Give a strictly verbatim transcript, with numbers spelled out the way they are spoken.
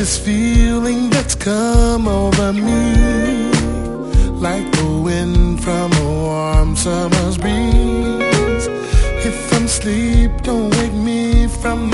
this feeling that's come over me, like the wind from a warm summer's breeze. If I'm asleep, don't wake me from